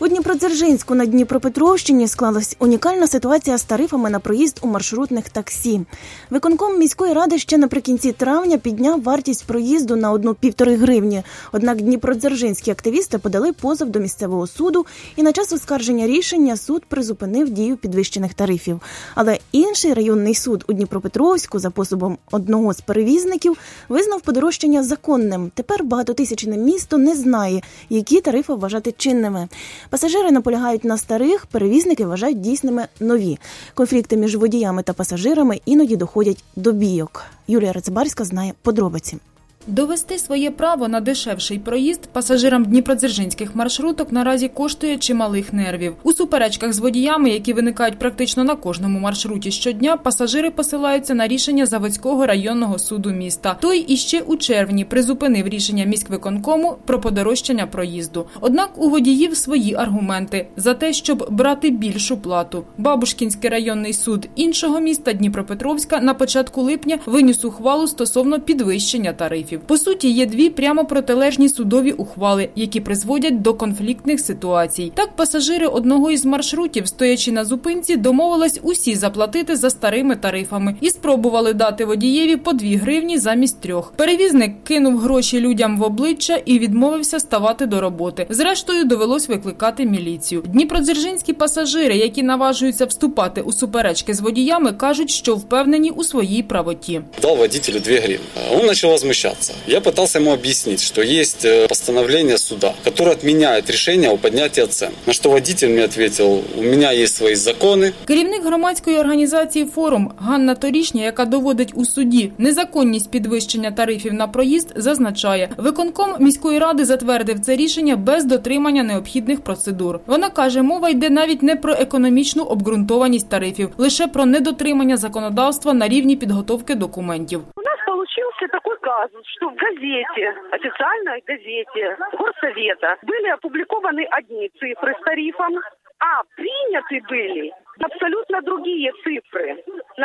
У Дніпродзержинську на Дніпропетровщині склалась унікальна ситуація з тарифами на проїзд у маршрутних таксі. Виконком міської ради ще наприкінці травня підняв вартість проїзду на 1–1,5 гривні. Однак дніпродзержинські активісти подали позов до місцевого суду, і на час оскарження рішення суд призупинив дію підвищених тарифів. Але інший районний суд у Дніпропетровську за позовом одного з перевізників визнав подорожчання законним. Тепер багатотисячне місто не знає, які тарифи вважати чинними. Пасажири наполягають на старих, перевізники вважають дійсними нові. Конфлікти між водіями та пасажирами іноді доходять до бійок. Юлія Рацибарська знає подробиці. Довести своє право на дешевший проїзд пасажирам дніпродзержинських маршруток наразі коштує чималих нервів. У суперечках з водіями, які виникають практично на кожному маршруті щодня, пасажири посилаються на рішення Заводського районного суду міста. Той іще у червні призупинив рішення міськвиконкому про подорожчання проїзду. Однак у водіїв свої аргументи за те, щоб брати більшу плату. Бабушкінський районний суд іншого міста Дніпропетровська на початку липня виніс ухвалу стосовно підвищення тарифів. По суті, є дві прямо протилежні судові ухвали, які призводять до конфліктних ситуацій. Так, пасажири одного із маршрутів, стоячи на зупинці, домовились усі заплатити за старими тарифами і спробували дати водієві по 2 гривні замість 3. Перевізник кинув гроші людям в обличчя і відмовився ставати до роботи. Зрештою, довелось викликати міліцію. Дніпродзержинські пасажири, які наважуються вступати у суперечки з водіями, кажуть, що впевнені у своїй правоті. Дав водителю 2 гривні. Він почав возмущатися. Я пытался ему объяснить, что есть постановление суда, которое отменяет решение о поднятии цен. На что водитель мне ответил: у меня есть свои законы. Керівник громадської організації «Форум» Ганна Торішня, яка доводить у суді незаконність підвищення тарифів на проїзд, зазначає, виконком міської ради затвердив це рішення без дотримання необхідних процедур. Вона каже, мова йде навіть не про економічну обґрунтованість тарифів, лише про недотримання законодавства на рівні підготовки документів. Получился такой казус, что в газете, официальной газете Горсовета были опубликованы одни цифры с тарифом, а приняты были абсолютно другие цифры, на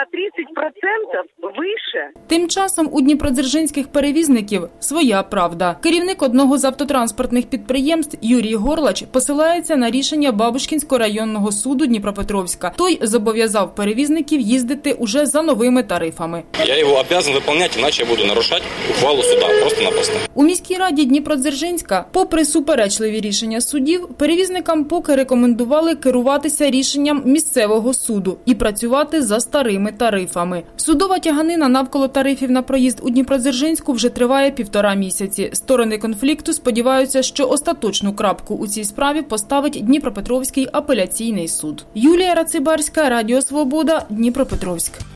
30% выше. Тим часом у дніпродзержинських перевізників своя правда. Керівник одного з автотранспортних підприємств Юрій Горлач посилається на рішення Бабушкінського районного суду Дніпропетровська. Той зобов'язав перевізників їздити уже за новими тарифами. Я його обов'язаний виконувати, іначе я буду нарушати ухвалу суда просто-напросто. У міській раді Дніпродзержинська, попри суперечливі рішення судів, перевізникам поки рекомендували керуватися рішенням місцевого суду і працювати за старими тарифами. Судова тяганина навколо тарифів на проїзд у Дніпродзержинську вже триває 1,5 місяці. Сторони конфлікту сподіваються, що остаточну крапку у цій справі поставить Дніпропетровський апеляційний суд. Юлія Рацибарська, Радіо Свобода, Дніпропетровськ.